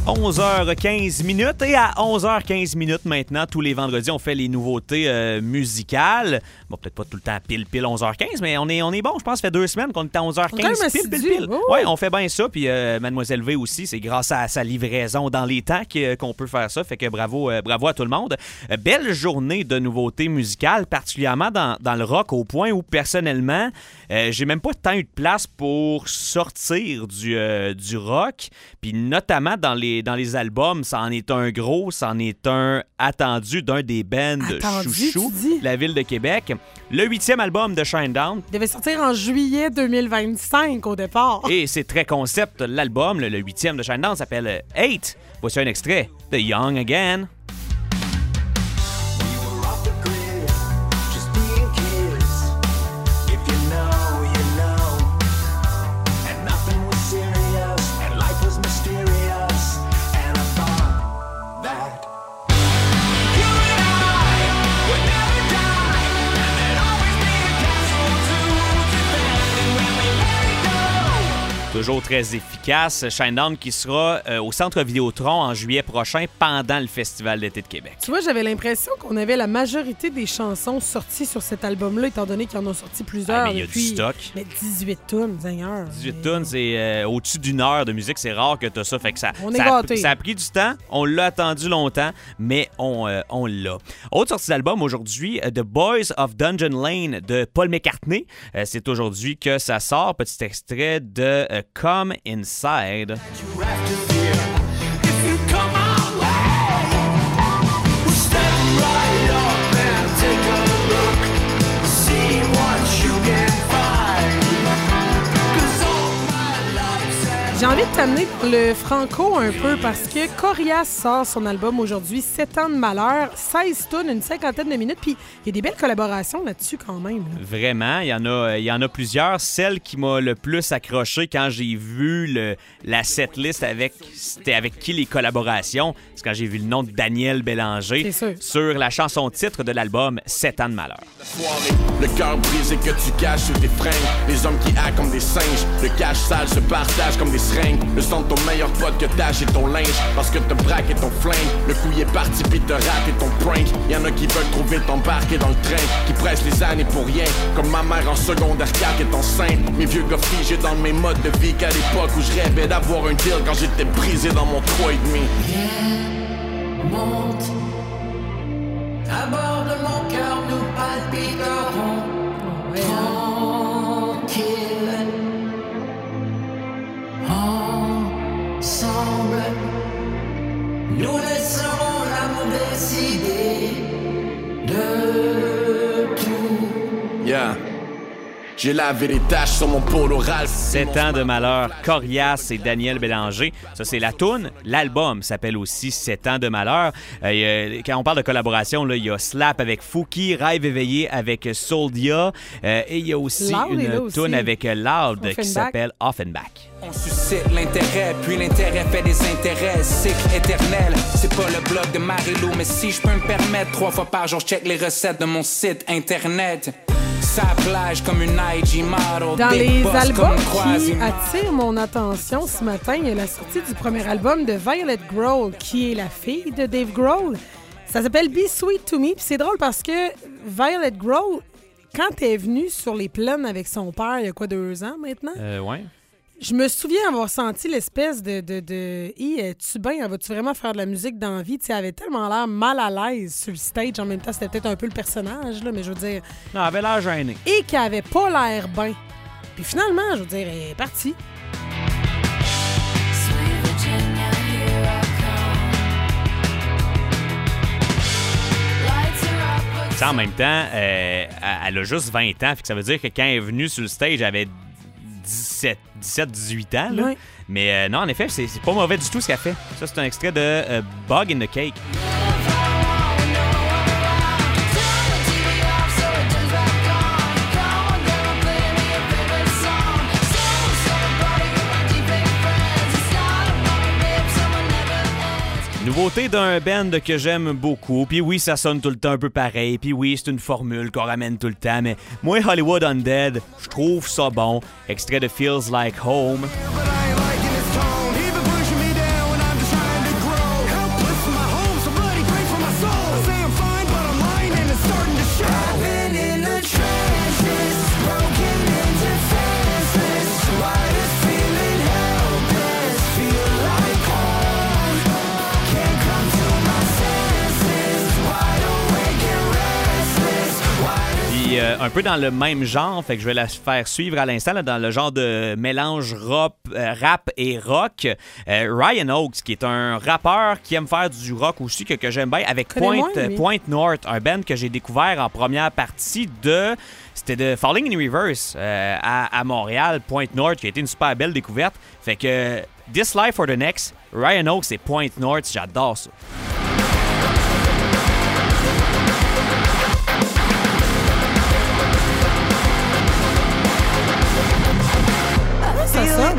11h15 minutes et à 11h15 minutes maintenant, tous les vendredis, on fait les nouveautés musicales. Bon, peut-être pas tout le temps pile 11h15, mais on est bon. Je pense que ça fait 2 semaines qu'on est à 11h15 pile. Ouais, on fait bien ça. Puis Mademoiselle V aussi, c'est grâce à sa livraison dans les temps qu'on peut faire ça. Fait que bravo à tout le monde. Belle journée de nouveautés musicales, particulièrement dans le rock, au point où personnellement, j'ai même pas tant eu de place pour sortir du rock. Puis notamment dans les albums, ça en est un gros, ça en est un attendu d'un des bands chouchou de la ville de Québec. Le 8e album de Shinedown. Il devait sortir en juillet 2025 au départ. Et c'est très concept, l'album, le 8e de Shinedown s'appelle 8. Voici un extrait de Young Again. Toujours très efficace. Shinedown qui sera au Centre Vidéotron en juillet prochain pendant le Festival d'été de Québec. Tu vois, j'avais l'impression qu'on avait la majorité des chansons sorties sur cet album-là, étant donné qu'ils en ont sorti plusieurs. Mais il y a du stock. Mais 18 tunes, d'ailleurs. 18 tunes, c'est au-dessus d'une heure de musique. C'est rare que tu as ça. Fait que ça a pris du temps. On l'a attendu longtemps, mais on l'a. Autre sortie d'album aujourd'hui, The Boys of Dungeon Lane de Paul McCartney. C'est aujourd'hui que ça sort. Petit extrait de Come Inside. J'ai envie de t'amener pour le franco un peu parce que Corias sort son album aujourd'hui, 7 ans de malheur, 16 tunes, une 50aine de minutes, puis il y a des belles collaborations là-dessus quand même. Là. Vraiment, il y en a plusieurs. Celle qui m'a le plus accroché quand j'ai vu la setlist c'était avec qui les collaborations, c'est quand j'ai vu le nom de Daniel Bélanger sur la chanson titre de l'album 7 ans de malheur. Le cœur brisé que tu caches sur tes fringues, les hommes qui hackent comme des singes, le cash sale se partage comme des seringues. Le son de ton meilleur pote que tâche et ton linge, parce que te braque et ton flingue. Le coup est parti pis te rate et ton prank. Y'en a qui veulent trouver t'embarquer dans le train, qui pressent les années pour rien, comme ma mère en secondaire 4 est enceinte. Mes vieux gars figés dans mes modes de vie qu'à l'époque où je rêvais d'avoir un deal quand j'étais brisé dans mon 3,5. Viens, monte, à bord de mon cœur nous palpiterons. Tranquille, ensemble, nous laisserons l'amour décider de tout. Yeah. J'ai lavé les taches sur mon polo Ralph. 7 ans de malheur, Corias et Daniel Bélanger. Ça, c'est la toune. L'album s'appelle aussi 7 ans de malheur. Quand on parle de collaboration, il y a Slap avec Fouki, Rêve éveillé avec Soldia. Et il y a aussi une toune avec Loud qui s'appelle Offenbach. On suscite l'intérêt, puis l'intérêt fait des intérêts. Cycle éternel, c'est pas le blog de Marie-Lou, mais si je peux me permettre, 3 fois par jour, je check les recettes de mon site internet. Ça plage comme une IG model. Dans les albums qui attirent mon attention ce matin, il y a la sortie du premier album de Violet Grohl, qui est la fille de Dave Grohl. Ça s'appelle Be Sweet to Me, puis c'est drôle parce que Violet Grohl, quand elle est venue sur les plaines avec son père, il y a 2 ans maintenant? Ouais. Je me souviens avoir senti l'espèce de es-tu bien? Vas-tu vraiment faire de la musique dans la vie? Elle avait tellement l'air mal à l'aise sur le stage. En même temps, c'était peut-être un peu le personnage, là, mais je veux dire... Non, elle avait l'air gênée. Et qu'elle avait pas l'air bien. Puis finalement, je veux dire, elle est partie. Ça, en même temps, elle a juste 20 ans. Fait que ça veut dire que quand elle est venue sur le stage, elle avait 17-18 ans. Là. Oui. Mais non, en effet, c'est pas mauvais du tout ce qu'elle fait. Ça, c'est un extrait de Bug in the Cake. Nouveauté d'un band que j'aime beaucoup. Puis oui, ça sonne tout le temps un peu pareil. Puis oui, c'est une formule qu'on ramène tout le temps. Mais moi, Hollywood Undead, je trouve ça bon. Extrait de Feels Like Home. un peu dans le même genre, fait que je vais la faire suivre à l'instant, là, dans le genre de mélange rap et rock. Ryan Oakes, qui est un rappeur qui aime faire du rock aussi, que j'aime bien, avec Point North, un band que j'ai découvert en première partie c'était de Falling in Reverse à Montréal, Point North, qui a été une super belle découverte. Fait que This Life or the Next, Ryan Oakes et Point North, j'adore ça. Ça sonne.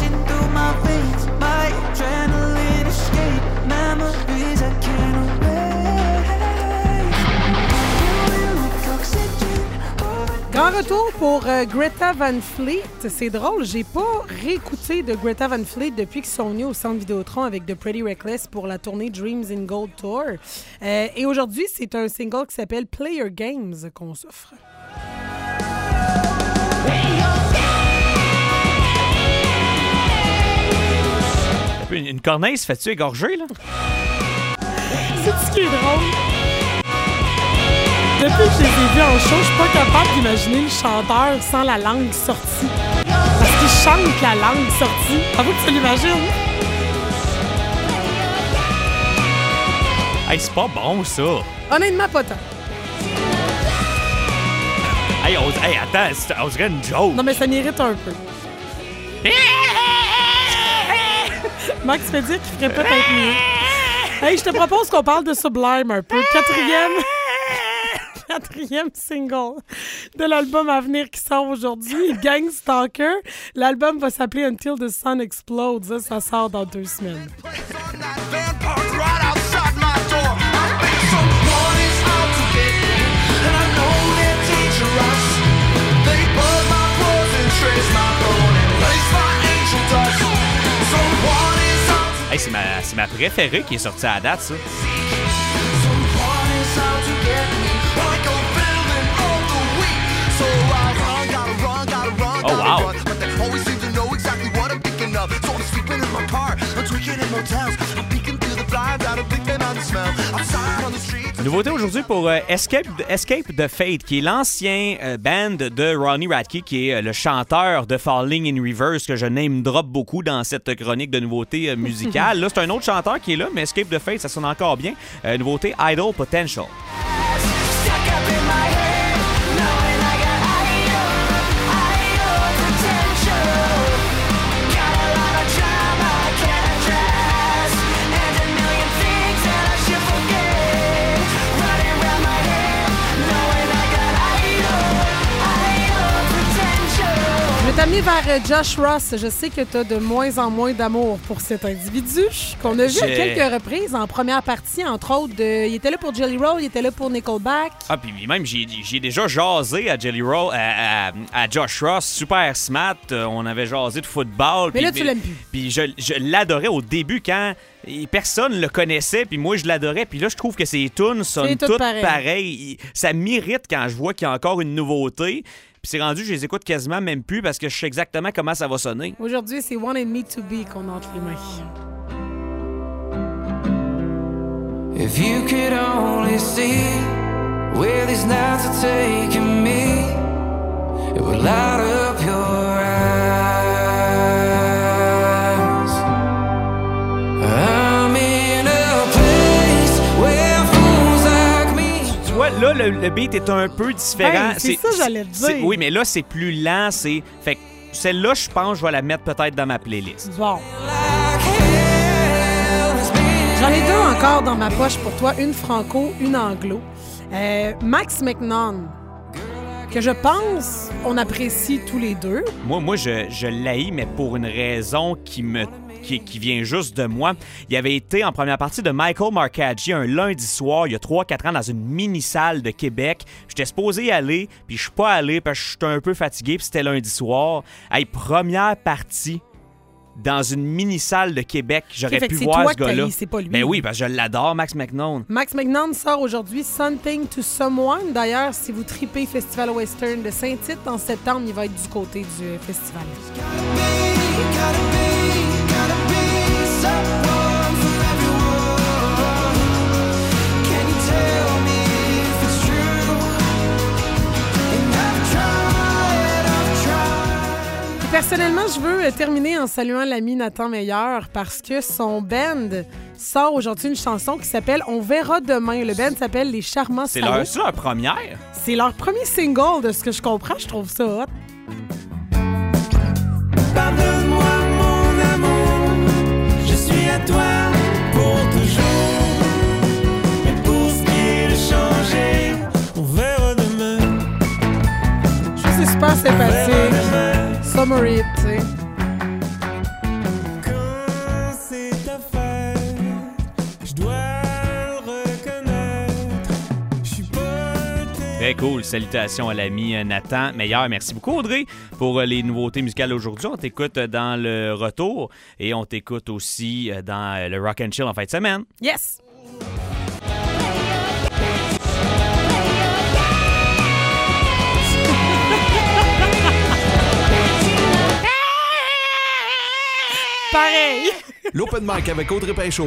Grand retour pour Greta Van Fleet. C'est drôle, j'ai pas réécouté de Greta Van Fleet depuis qu'ils sont venus au Centre Vidéotron avec The Pretty Reckless pour la tournée Dreams in Gold Tour. Et aujourd'hui, c'est un single qui s'appelle Player Games qu'on s'offre. Une corneille se fait-tu égorger, là? C'est ce qui est drôle. Depuis que je les ai vus en show, je suis pas capable d'imaginer le chanteur sans la langue sortie. Parce qu'il chante la langue sortie. Avoue que tu l'imagines. Hey, c'est pas bon, ça. Honnêtement, pas tant. Hey, attends, on dirait une joke. Non, mais ça m'irrite un peu. Max fait dire qu'il ferait peut-être mieux. Hey, je te propose qu'on parle de Sublime un peu. Quatrième single de l'album à venir qui sort aujourd'hui, Gang Stalker. L'album va s'appeler Until the Sun Explodes. Ça sort dans 2 semaines. Hey, c'est ma préférée qui est sortie à la date, ça. Oh, wow! Nouveauté aujourd'hui pour Escape the Fate, qui est l'ancien band de Ronnie Radke, qui est le chanteur de Falling in Reverse, que je name drop beaucoup dans cette chronique de nouveautés musicales. Là, c'est un autre chanteur qui est là, mais Escape the Fate, ça sonne encore bien. Nouveauté Idle Potential. Je vais t'amener vers Josh Ross. Je sais que tu as de moins en moins d'amour pour cet individu qu'on a vu à quelques reprises en première partie, entre autres. Il était là pour Jelly Roll, il était là pour Nickelback. Ah, puis même, j'ai déjà jasé à Jelly Roll, à Josh Ross, super smart. On avait jasé de football. Mais là, tu l'aimes plus. Puis je l'adorais au début quand personne le connaissait, puis moi, je l'adorais. Puis là, je trouve que ses tunes sonnent toutes pareilles. Ça m'irrite quand je vois qu'il y a encore une nouveauté. Puis c'est rendu, je les écoute quasiment même plus parce que je sais exactement comment ça va sonner. Aujourd'hui, c'est Wanted Me to Be qu'on a entre les mains. If you could only see where these nights are taking me, it would light up your eyes. I'm in a place where fools like me. Tu vois, là, le beat est un peu différent. Hey, c'est ça, j'allais te dire. Oui, mais là, c'est plus lent. Fait que celle-là, je pense que je vais la mettre peut-être dans ma playlist. Bon. J'en ai 2 encore dans ma poche pour toi, une franco, une anglo. Max McNaughton, que je pense on apprécie tous les deux. Moi je l'haïs, mais pour une raison qui vient juste de moi. Il avait été en première partie de Michael Marcaggi un lundi soir, il y a 3-4 ans, dans une mini-salle de Québec. J'étais supposé y aller, puis je suis pas allé parce que j'étais un peu fatigué, puis c'était lundi soir. Hey, première partie dans une mini-salle de Québec, j'aurais pu voir ce gars-là. C'est pas lui. Ben oui, parce que je l'adore, Max McNaughton. Max McNaughton sort aujourd'hui Something to Someone. D'ailleurs, si vous tripez Festival Western de Saint-Tite, en septembre, il va être du côté du festival. terminer en saluant l'ami Nathan Meilleur parce que son band sort aujourd'hui une chanson qui s'appelle « On verra demain ». Le band s'appelle Les Charmants Salauds. C'est leur première? C'est leur premier single, de ce que je comprends. Je trouve ça hot. Pardonne-moi mon amour, je suis à toi pour toujours. Mais pour ce qui est de changer, on verra demain. Je trouve que c'est super sympathique. Summer hit, tu sais. Quand c'est ta fête, je dois le reconnaître. Je suis pas Très cool. Salutations à l'ami Nathan Meilleur. Merci beaucoup, Audrey, pour les nouveautés musicales aujourd'hui. On t'écoute dans le retour et on t'écoute aussi dans le Rock and Chill en fin de semaine. Yes! Pareil! L'Open Mic avec Audrey Pinchot.